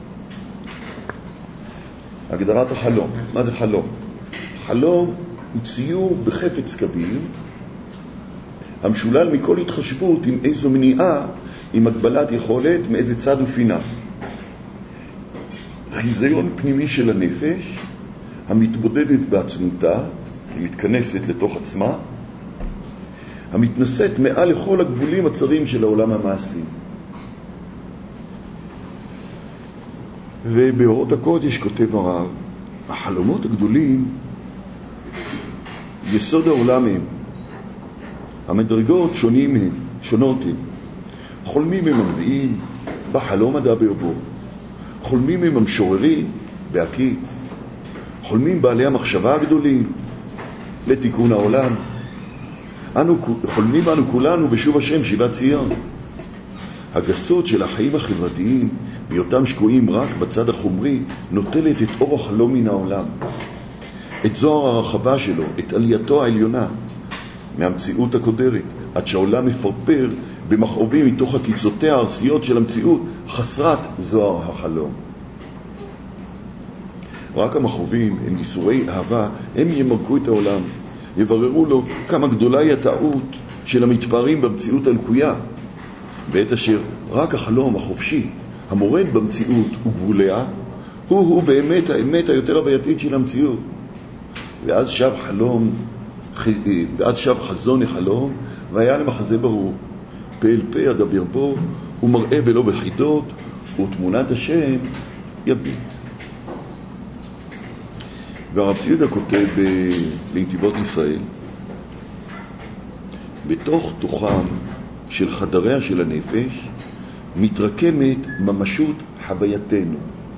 הגדרת החלום. מה זה חלום? חלום הוא ציור בחפץ כביר המשולל מכל התחשבות עם איזו מניעה, עם הגבלת יכולת, מאיזה צד ופינה. חיזיון פנימי של הנפש המתבודדת בעצמותה, היא מתכנסת לתוך עצמה, המתנשאת מעל לכל הגבולים הצרים של העולם המעשי. ובאורות הקודש כותב הרב, החלומות הגדולים יסוד העולם הם, המדרגות שונות הם. חולמים הם המדעים בחלום מדע ברבו, חולמים הם המשוררים בהקיץ, חולמים בעלי המחשבה הגדולים לתיקון העולם. חולמים אנו כולנו בשוב השם שיבת ציון. הגסות של החיים החברתיים בהיותם שקועים רק בצד החומרי נוטלת את אור החלום מן העולם, את זוהר הרחבה שלו, את עלייתו העליונה מהמציאות הקודרת, עד שהעולם מפרפר במכאובים מתוך הקיצותיה הארסיות של המציאות חסרת זוהר החלום. רק המכאובים הם ייסורי אהבה, הם ימרקו את העולם, יבררו לו כמה גדולה היא הטעות של המתפארים במציאות הלקויה, בעת אשר רק החלום החופשי המורד במציאות וגבוליה הוא באמת האמת היותר הווייתית של המציאות. ואז שב חזון החלום והיה למחזה ברור, פה אל פה אדבר בו ומראה ולא בחידות ותמונת השם יביט. והרב ציודה כותב בנתיבות ישראל, בתוך תוכם של חדריה של הנפש מתרקמת ממשות חווייתנו,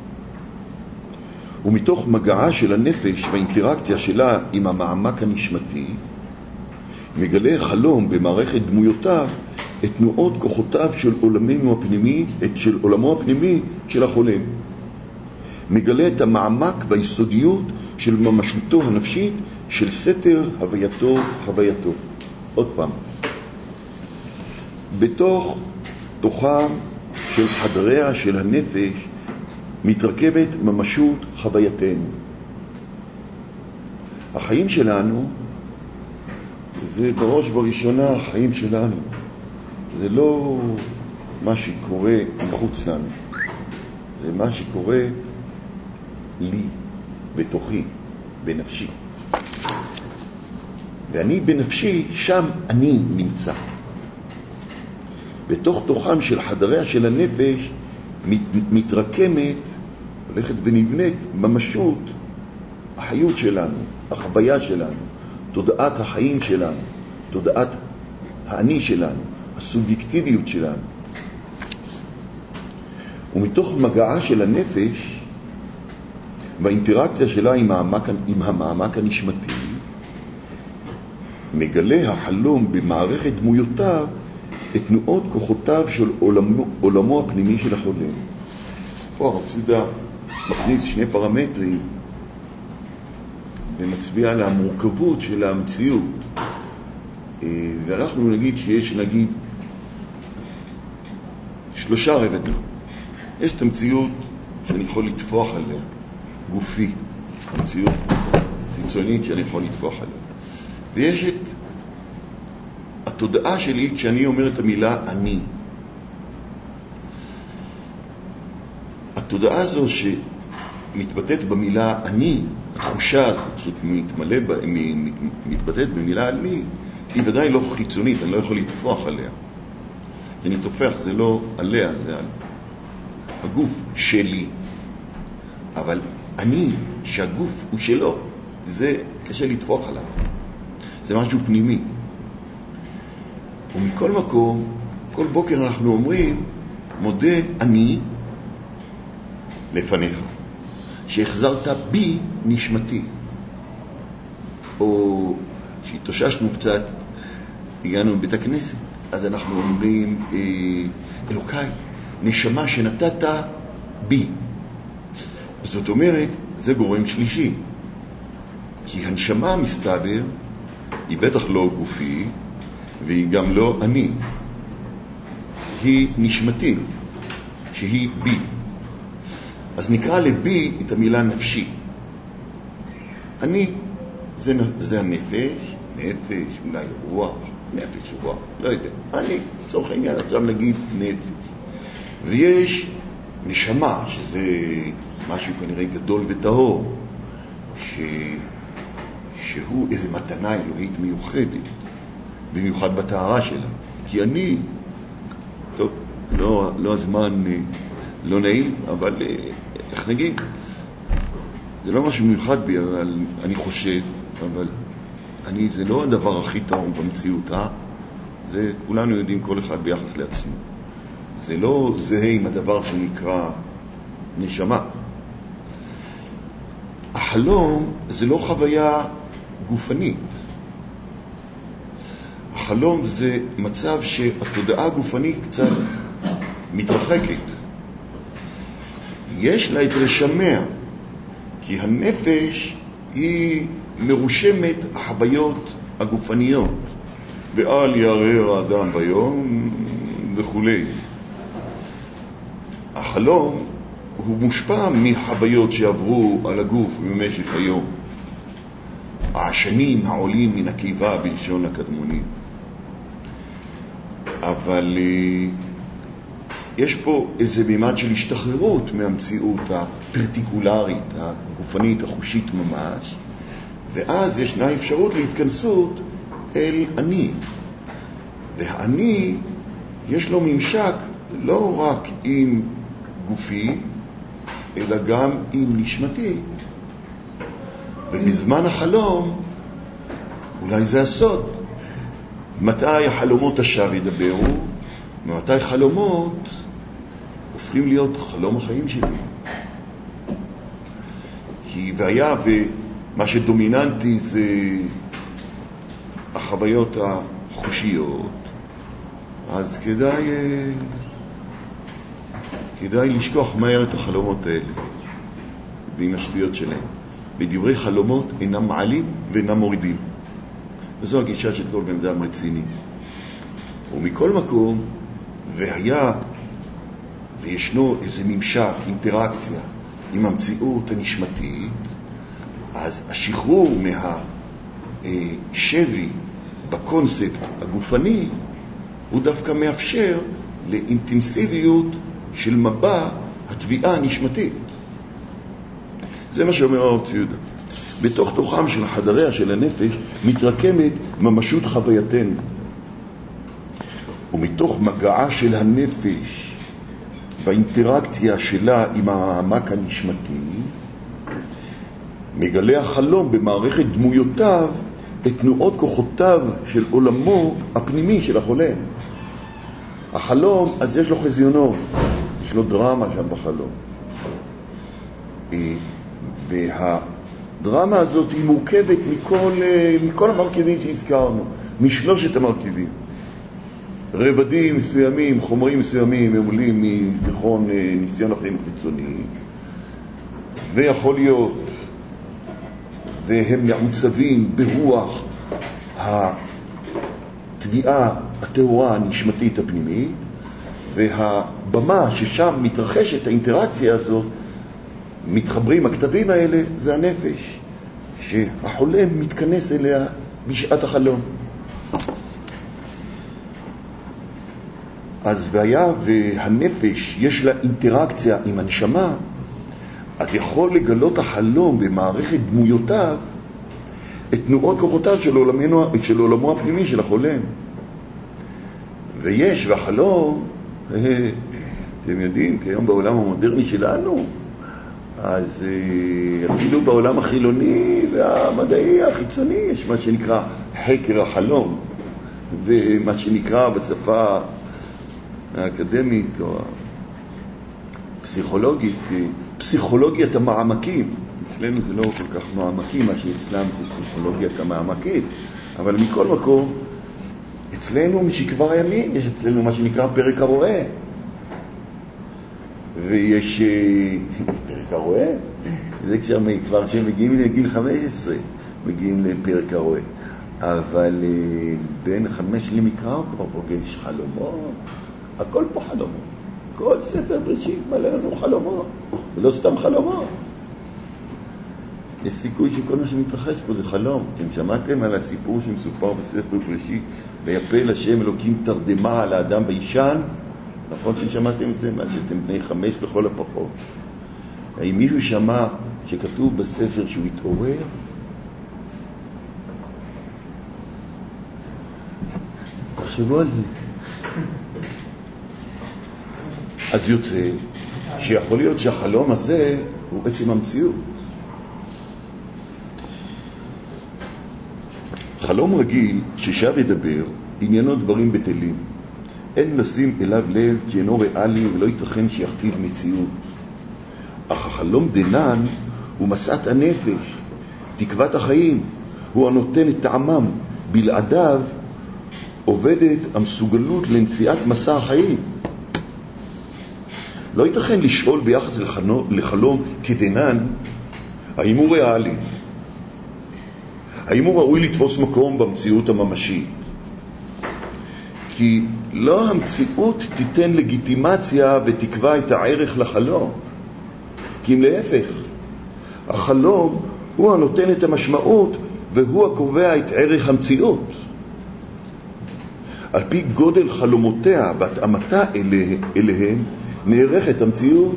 ומתוך מגעה של הנפש והאינטראקציה שלה עם המעמק הנשמתי מגלה חלום במערכת דמויותיו את תנועות כוחותיו של עולמו הפנימי של החולם, מגלה את המעמק והיסודיות של ממשותו הנפשית של סתר חווייתו. עוד פעם, בתוך תוכם של חדריה של הנפש מתרכבת ממשות חווייתנו. החיים שלנו זה בראש בראשונה החיים שלנו, זה לא מה שקורה מחוץ לנו, זה מה שקורה לי, בתוכי, בנפשי. ואני בנפשי, שם אני נמצא. בתוך תוכם של חדריה של הנפש מתרקמת, הולכת ונבנית ממשות החיות שלנו, החוויה שלנו, תודעת החיים שלנו, תודעת האני שלנו, הסובייקטיביות שלנו. ומתוך מגעה של הנפש והאינטראקציה שלה עם המעמק הנשמתי מגלה החלום במערכת דמויותיו את תנועות כוחותיו של עולמו הפנימי של החולם. פה הרב ציודה מכניס שני פרמטרים ומצביע על המורכבות של המציאות. ואנחנו נגיד שיש שלושה רבדים. יש את המציאות שאני יכול לטפוח עליה, גופי, המציאות חיצונית שאני יכול לטפוח עליה. ויש את התודעה שלי כשאני אומר את המילה אני. התודעה הזו שמתבטאת במילה אני, התחושה הזאת שמתבטאת במילה אני, היא ודאי לא חיצונית, אני לא יכול לטפוח עליה. אני תופח, זה לא עליה, זה על הגוף שלי. אבל אני, שהגוף הוא שלו, זה קשה לטפוח עליו. זה משהו פנימי. ומכל מקום, כל בוקר אנחנו אומרים, מודה אני לפניך, שהחזרת בי נשמתי. או שהתאוששנו קצת, הגענו לבית הכנסת, אז אנחנו אומרים, אלוקיי, נשמה שנתת בי. זאת אומרת, זה גורם שלישי. כי הנשמה מסתבר, היא בטח לא גופי, והיא גם לא אני. היא נשמתי, שהיא בי. אז נקרא לבי את המילה נפשי. אני, זה הנפש, נפש, אולי רוח, נפש רוח, לא יודע. אני, צורך העניין, עכשיו נגיד נפש. ויש נשמה, שזה משהו כנראה גדול וטהור, שהוא איזו מתנה אלוהית מיוחדת, במיוחד בטהרה שלה. כי אני, טוב, לא הזמן, לא נעים, אבל איך נגיד, זה לא משהו מיוחד בי, אבל אני חושב, אבל זה לא הדבר הכי טוב במציאות, זה כולנו יודעים כל אחד ביחס לעצמו. זה לא זהה עם הדבר שנקרא נשמה. החלום זה לא חוויה גופנית. החלום זה מצב שהתודעה הגופנית קצת מתרחקת. יש לה את לשמע, כי הנפש היא מרושמת החוויות הגופניות. ואל ירר האדם ביום וכו'. החלום הוא מושפע מחוויות שעברו על הגוף במשך היום. העשנים העולים מן הקיבה בלשון הקדמונים. אבל יש פה איזה מימד של השתחררות מהמציאות הפרטיקולרית, הגופנית, החושית ממש, ואז ישנה אפשרות להתכנסות אל אני. והאני יש לו ממשק לא רק עם גופי, אלא גם עם נשמתי. ובזמן החלום, אולי זה הסוד, מתי החלומות השאר ידברו, ומתי חלומות הופכים להיות חלום החיים שלי. כי והיה ומה שדומיננטי זה החוויות החושיות, אז כדאי לשכוח מהר את החלומות האלה ועם השטויות שלהם. בדברי חלומות אינם מעלים ואינם מורידים. וזו הגישה של כל בן אדם רציני. ומכל מקום, והיה וישנו איזה ממשק, אינטראקציה עם המציאות הנשמתית, אז השחרור מהשבי בקונספט הגופני הוא דווקא מאפשר לאינטנסיביות של מבע התביעה הנשמתית. זה מה שאומר הרב צבי יהודה. בתוך תוכם של חדריה של הנפש מתרקמת ממשות חווייתנו. ומתוך מגעה של הנפש והאינטראקציה שלה עם העמק הנשמתי, מגלה החלום במערכת דמויותיו את תנועות כוחותיו של עולמו הפנימי של החולם. החלום, אז יש לו חזיונות, יש לו דרמה שם בחלום. והדרמה הזאת היא מורכבת מכל המרכיבים שהזכרנו, משלושת המרכיבים. רבדים מסוימים, חומרים מסוימים, הם עולים מזיכרון ניסיון החיים החיצוני, ויכול להיות, והם מעוצבים ברוח התביעה הטהורה הנשמתית הפנימית, והבמה ששם מתרחשת האינטראקציה הזאת, מתחברים הכתבים האלה, זה הנפש, שהחולם מתכנס אליה בשעת החלום. אז והיה והנפש יש לה אינטראקציה עם הנשמה, אז יכול לגלות החלום במערכת דמויותיו את תנועות כוחותיו של עולמו הפנימי של החולם. ויש, והחלום, אתם יודעים, כיום בעולם המודרני שלנו, אז אפילו בעולם החילוני והמדעי החיצוני יש מה שנקרא חקר החלום, ומה שנקרא בשפה האקדמית או הפסיכולוגית, פסיכולוגיית המעמקים. אצלנו זה לא כל כך מעמקים, מה שאצלם זה פסיכולוגיית המעמקית, אבל מכל מקום, אצלנו משכבר הימים יש אצלנו מה שנקרא פרק הרואה, ויש פרק הרואה, זה כבר כשהם מגיעים לגיל 15 מגיעים לפרק הרואה, אבל בין 5 למקרא הוא כבר פוגש חלומות, הכל פה חלומות, כל ספר בראשית מלא לנו חלומות, ולא סתם חלומות. יש סיכוי שכל מה שמתרחש פה זה חלום. אתם שמעתם על הסיפור שמסופר בספר בראשית, ויפל השם אלוקים תרדמה על האדם בישן? נכון ששמעתם את זה? מה שאתם בני 5 לכל הפחות. האם מישהו שמע שכתוב בספר שהוא התעורר? תחשבו על זה. אז יוצא שיכול להיות שהחלום הזה הוא עצם המציאות. חלום רגיל ששב ידבר עניינו דברים בטלים. אין לשים אליו לב כי אינו ריאלי ולא ייתכן שיכתיב מציאות. אך החלום דנן הוא משאת הנפש, תקוות החיים, הוא הנותן את טעמם. בלעדיו עובדת המסוגלות לנסיעת מסע החיים. לא ייתכן לשאול ביחס לחלום כדנן, האם הוא ריאלי? האם הוא ראוי לתפוס מקום במציאות הממשית? כי לא המציאות תיתן לגיטימציה ותקבע את הערך לחלום. כי אם להפך, החלום הוא הנותן את המשמעות והוא הקובע את ערך המציאות. על פי גודל חלומותיה והתאמתה אליהם נערכת המציאות.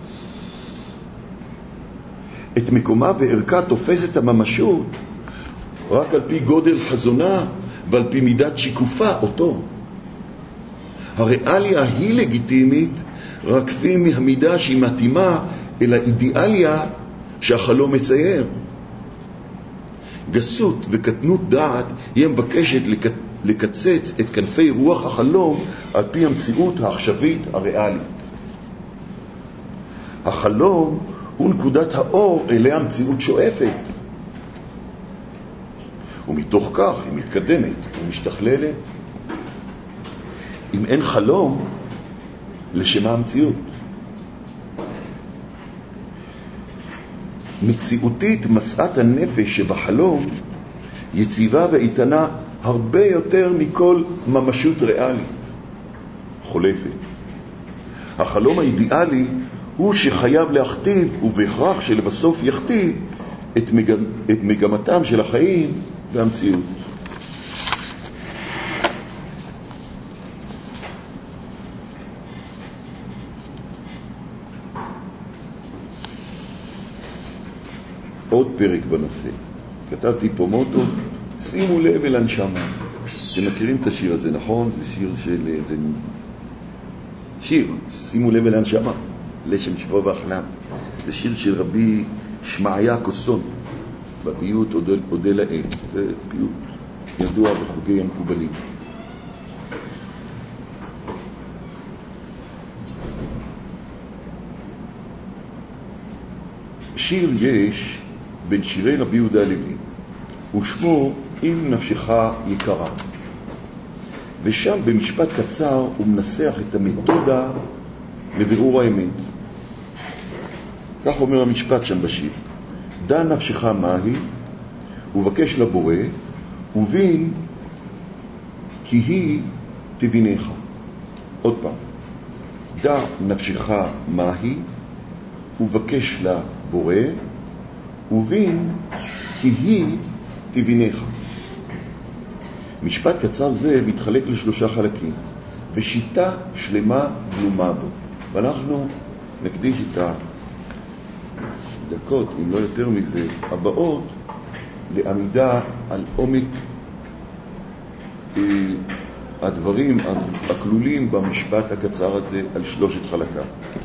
את מקומה וערכה תופסת הממשות רק על פי גודל חזונה ועל פי מידת שיקופה אותו. הריאליה היא לגיטימית רק כפי מהמידה שהיא מתאימה אל האידיאליה שהחלום מצייר. גסות וקטנות דעת היא מבקשת לקצץ את כנפי רוח החלום על פי המציאות העכשווית הריאלית. החלום הוא נקודת האור אליה המציאות שואפת, ומתוך כך היא מתקדמת ומשתכללת. אם אין חלום, לשמה המציאות. מציאותית משאת הנפש שבחלום יציבה ואיתנה הרבה יותר מכל ממשות ריאלית חולפת. החלום האידיאלי הוא שחייב להכתיב, ובהכרח שלבסוף יכתיב את מגמתם של החיים והמציאות. עוד פרק בנושא. כתבתי פה מוטו, שימו לב אל הנשמה. אתם מכירים את השיר הזה, נכון? זה שיר של... שיר, שימו לב אל הנשמה. לשם שבוע ואחלם. זה שיר של רבי שמעיה קוסון, בפיוט אודה לאל. זה פיוט ידוע בחוגי המקובלים. שיר יש בין שירי רבי יהודה הלוי, ושמו אם נפשך יקרה. ושם במשפט קצר הוא מנסח את המתודה לבירור האמת. כך אומר המשפט שם בשיר: דע נפשך מהי, ובקש לבורא, ובין כי היא תבינך. עוד פעם, דע נפשך מהי, ובקש לבורא, ובין כי היא תבינך. משפט קצר זה מתחלק לשלושה חלקים, ושיטה שלמה גלומה בו. ואנחנו נקדיש את הדקות, אם לא יותר מזה, הבאות, לעמידה על עומק הדברים הכלולים במשפט הקצר הזה על שלושת חלקיו.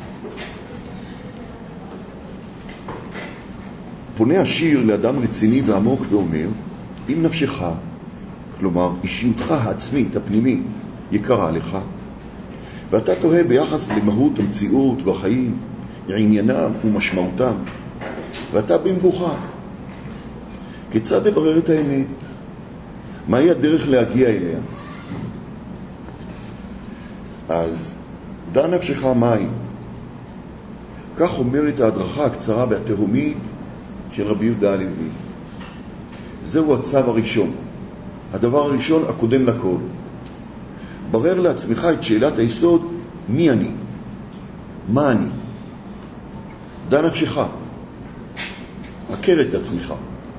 פונה השיר לאדם רציני ועמוק ואומר, אם נפשך, כלומר אישיותך העצמית, הפנימית, יקרה לך, ואתה תוהה ביחס למהות המציאות והחיים, עניינם ומשמעותם, ואתה במבוכה, כיצד לברר את האמת? מהי הדרך להגיע אליה? אז דע נפשך מהי. כך אומרת ההדרכה הקצרה והתהומית של רבי יהודה הלוי. זהו הצו הראשון, הדבר הראשון הקודם לכל. ברר לעצמך את שאלת היסוד, מי אני? מה אני? דע נפשך, הכר את עצמך.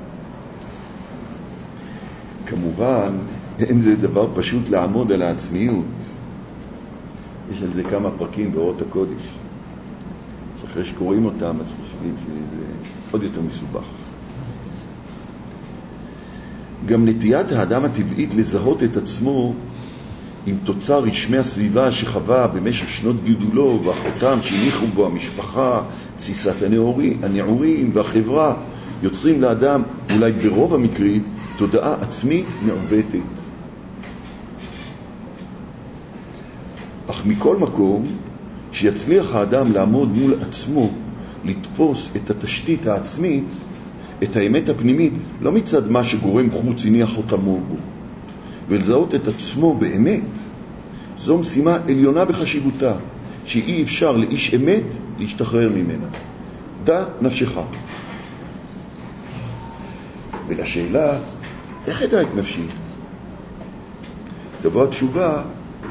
כמובן, אין זה דבר פשוט לעמוד על העצמיות. יש על זה כמה פרקים באורות הקודש. שאחרי שקוראים אותם, אז חושבים שזה עוד יותר מסובך. גם נטיית האדם הטבעית לזהות את עצמו עם תוצר רשמי הסביבה שחווה במשך שנות גידולו והחותם שהניחו בו המשפחה, תסיסת הנעורים והחברה, יוצרים לאדם, אולי ברוב המקרים, תודעה עצמית מעוותת. אך מכל מקום, שיצליח האדם לעמוד מול עצמו, לתפוס את התשתית העצמית, את האמת הפנימית, לא מצד מה שגורם חוץ הניח חותמו בו, ולזהות את עצמו באמת, זו משימה עליונה בחשיבותה, שאי אפשר לאיש אמת להשתחרר ממנה. דע נפשך. ולשאלה, איך אדע את נפשי? דבר התשובה,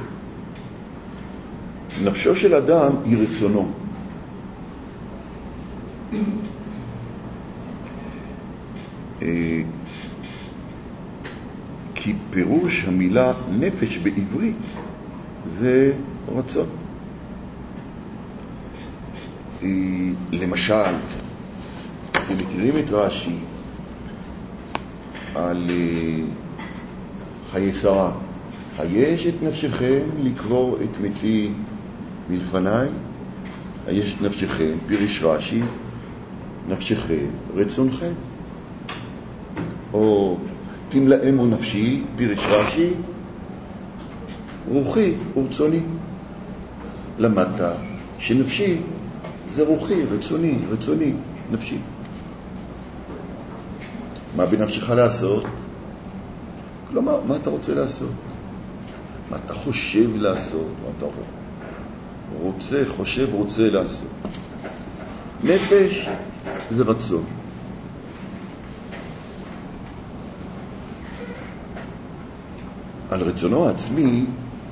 נפשו של אדם היא רצונו. כי פירוש המילה נפש בעברית זה רצון. למשל, אתם מכירים את רש"י על חיי שרה. היש את נפשכם לקבור את מתי מלפניי? היש את נפשכם, פירוש רש"י, נפשכם, רצונכם. או תמלאמו נפשי, פירוש רש"י, רוחי ורצוני. למדת שנפשי זה רוחי, רצוני, נפשי. מה בנפשך לעשות? כלומר, מה אתה רוצה לעשות? מה אתה חושב לעשות? מה אתה רוצה לעשות? נפש זה רצון. על רצונו העצמי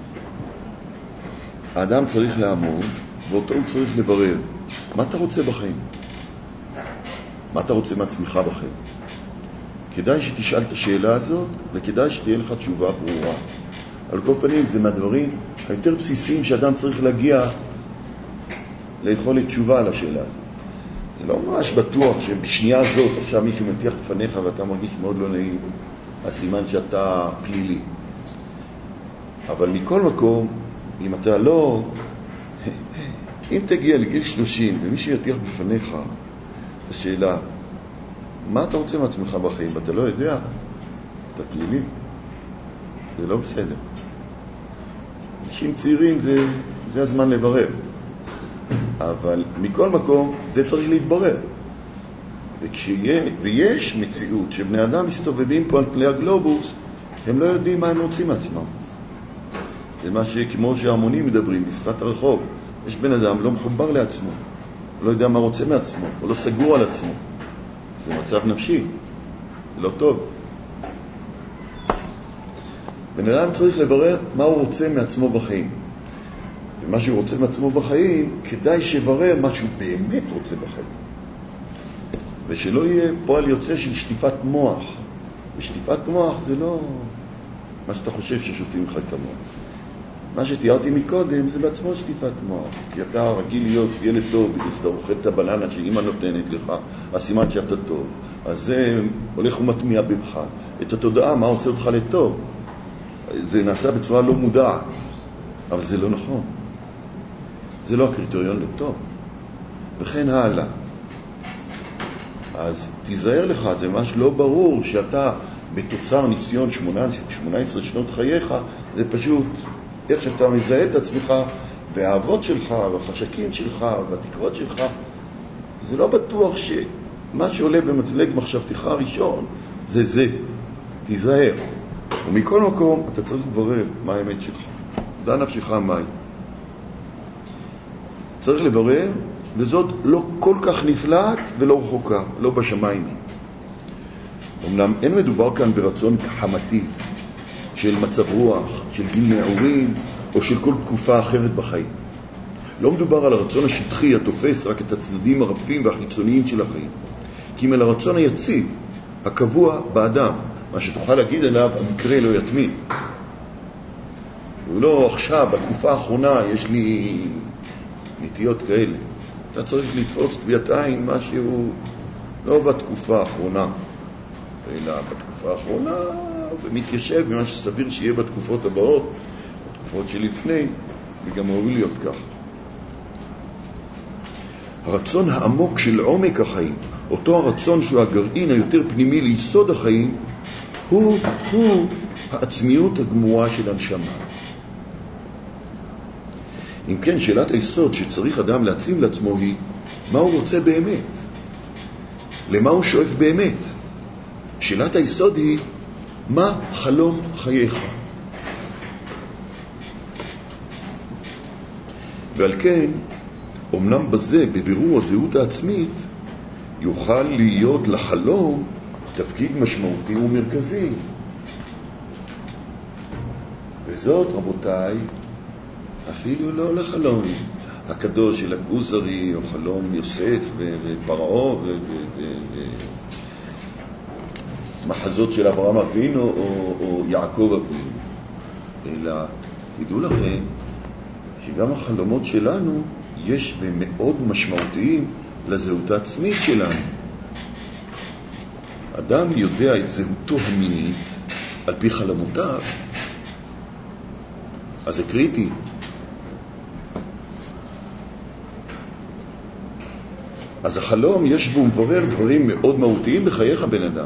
האדם צריך לעמוד, ואותו הוא צריך לברר. מה אתה רוצה בחיים? מה אתה רוצה מעצמך בחיים? כדאי שתשאל את השאלה הזאת, וכדאי שתהיה לך תשובה ברורה. על כל פנים, זה מהדברים היותר בסיסיים שאדם צריך להגיע ליכולת תשובה על השאלה הזאת. זה לא ממש בטוח שבשנייה הזאת עכשיו מישהו מטיח לפניך ואתה מרגיש מאוד לא נעים, הסימן שאתה פלילי. אבל מכל מקום, אם אתה לא, אם תגיע לגיל 30 ומישהו יטיח בפניך את השאלה, מה אתה רוצה מעצמך בחיים? ואתה לא יודע, אתה פלילי. זה לא בסדר. אנשים צעירים זה הזמן לברר. אבל מכל מקום זה צריך להתברר. ויש מציאות שבני אדם מסתובבים פה על פני הגלובוס, הם לא יודעים מה הם רוצים מעצמם. זה מה שכמו שההמונים מדברים בשפת הרחוב. יש בן אדם לא מחובר לעצמו, הוא לא יודע מה רוצה מעצמו, הוא לא סגור על עצמו. זה מצב נפשי, זה לא טוב. בן אדם צריך לברר מה הוא רוצה מעצמו בחיים. ומה שהוא רוצה מעצמו בחיים, כדאי שיברר מה שהוא באמת רוצה בחיים. ושלא יהיה פועל יוצא של שטיפת מוח. ושטיפת מוח זה לא מה שאתה חושב ששופטים לך את המוח. מה שתיארתי מקודם זה בעצמו שטיפת מוח. כי אתה רגיל להיות ילד טוב, בגלל שאתה אוכל את הבננה שאמא נותנת לך, הסימן שאתה טוב. אז זה הולך ומטמיע בך. את התודעה, מה עושה אותך לטוב? זה נעשה בצורה לא מודעת. אבל זה לא נכון. זה לא הקריטריון לטוב. וכן הלאה. אז תיזהר לך, זה ממש לא ברור שאתה בתוצר ניסיון 18 שנות חייך, זה פשוט איך שאתה מזהה את עצמך, והאהבות שלך, והחשקים שלך, והתקוות שלך, זה לא בטוח שמה שעולה במצלג מחשבתך הראשון, זה. תיזהר. ומכל מקום אתה צריך לברר מה האמת שלך. דע נפשך מהי. צריך לברר, וזאת לא כל כך נפלאת ולא רחוקה, לא בשמיים. אמנם אין מדובר כאן ברצון חמתי של מצב רוח, של גיל נעורים, או של כל תקופה אחרת בחיים. לא מדובר על הרצון השטחי התופס רק את הצדדים הרפים והחיצוניים של החיים, כי אם על הרצון היציב, הקבוע באדם, מה שתוכל להגיד עליו, המקרה לא יתמיד. ולא עכשיו, בתקופה האחרונה, יש לי נטיות כאלה. אתה צריך לתפוס טביעת עין משהו לא בתקופה האחרונה, אלא בתקופה האחרונה, ומתיישב במה שסביר שיהיה בתקופות הבאות, למרות שלפני זה גם ראוי להיות כך. הרצון העמוק של עומק החיים, אותו הרצון שהוא הגרעין היותר פנימי ליסוד החיים, הוא העצמיות הגמורה של הנשמה. אם כן, שאלת היסוד שצריך אדם להציב לעצמו היא, מה הוא רוצה באמת? למה הוא שואף באמת? שאלת היסוד היא, מה חלום חייך? ועל כן, אמנם בזה, בבירור הזהות העצמית, יוכל להיות לחלום תפקיד משמעותי ומרכזי. וזאת, רבותיי, אפילו לא לחלום הקדוש של הכוזרי, או חלום יוסף ופרעה ומחזות של אברהם אבינו או יעקב אבינו. אלא תדעו לכם שגם החלומות שלנו יש מאוד משמעותיים לזהות העצמית שלנו. אדם יודע את זהותו המינית על פי חלומותיו, אז זה קריטי. אז החלום יש בו מברר דברים מאוד מהותיים בחייך בן אדם.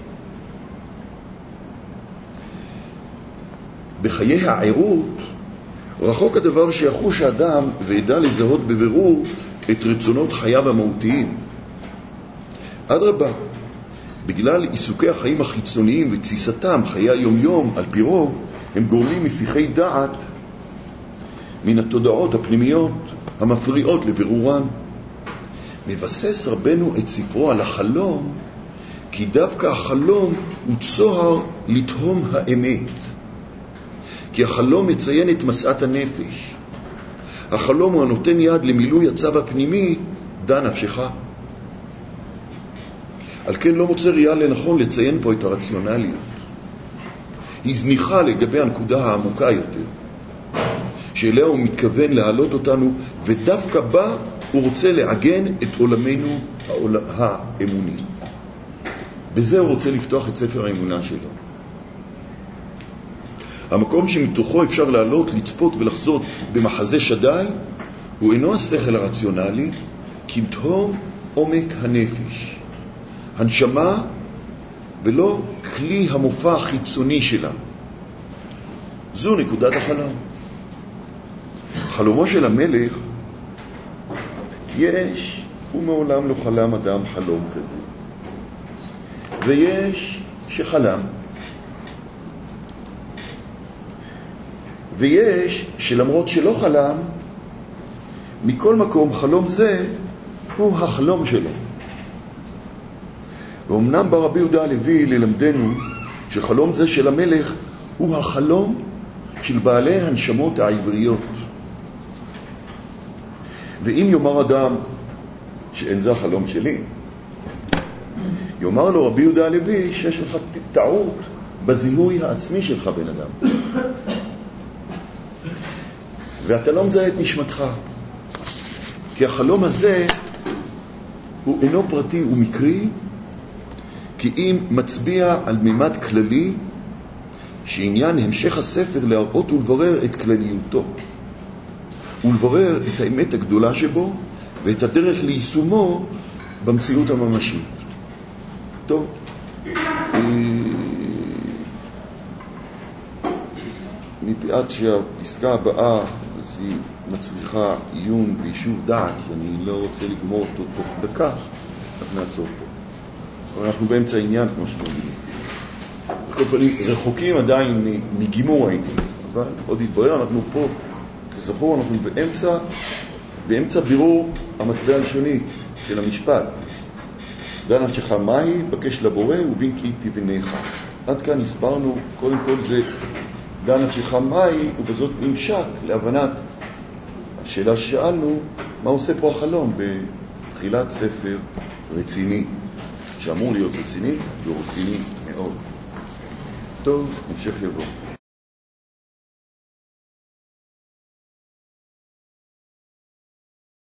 בחיי העירות רחוק הדבר שיחוש האדם וידע לזהות בבירור את רצונות חייו המהותיים. אדרבה, בגלל עיסוקי החיים החיצוניים ותסיסתם, חיי היום-יום על פי רוב, הם גורמים משיחי דעת מן התודעות הפנימיות המפריעות לבירורן. מבסס רבנו את ספרו על החלום, כי דווקא החלום הוא צוהר לתהום האמת. כי החלום מציין את מסעת הנפש. החלום הוא הנותן יד למילוי הצו הפנימי, דע נפשך. על כן לא מוצא ראיה לנכון לציין פה את הרציונליות. היא זניחה לגבי הנקודה העמוקה יותר, שאליה הוא מתכוון להעלות אותנו, ודווקא בה הוא רוצה לעגן את עולמנו האמוני. בזה הוא רוצה לפתוח את ספר האמונה שלו. המקום שמתוכו אפשר לעלות, לצפות ולחזות במחזה שדי, הוא אינו השכל הרציונלי, כי תהום עומק הנפש, הנשמה, ולא כלי המופע החיצוני שלה. זו נקודת החלום. חלומו של המלך, הוא מעולם לא חלם אדם חלום כזה. ויש שחלם. ויש שלמרות שלא חלם, מכל מקום חלום זה הוא החלום שלו. ואומנם בא רבי יהודה הלוי ללמדנו שחלום זה של המלך הוא החלום של בעלי הנשמות העבריות. ואם יאמר אדם שאין זה החלום שלי, יאמר לו רבי יהודה הלוי שיש לך טעות בזיהוי העצמי שלך בן אדם, ואתה לא מזהה את נשמתך, כי החלום הזה הוא אינו פרטי, הוא מקרי, כי אם מצביע על מימד כללי שעניין המשך הספר להראות ולברר את כלליותו ולברר את האמת הגדולה שבו ואת הדרך ליישומו במציאות הממשית. טוב, מפאת שהפסקה הבאה אז היא מצריכה עיון ויישוב דעת, ואני לא רוצה לגמור אותו תוך דקה, אז נעצור פה. אבל אנחנו באמצע העניין, כמו שאומרים. בכל פנים, רחוקים עדיין מגימור העניין, אבל עוד יתברר, אנחנו פה, כזכור, אנחנו באמצע בירור המטבע הלשוני של המשפט. דע נפשך מהי, בקש לבורא ובין כי תבנך. עד כאן הסברנו, קודם כל זה דע נפשך מהי, ובזאת נמשק להבנת השאלה ששאלנו, מה עושה פה החלום בתחילת ספר רציני, שאמור להיות רציני, והוא רציני מאוד. טוב, נמשך יבוא.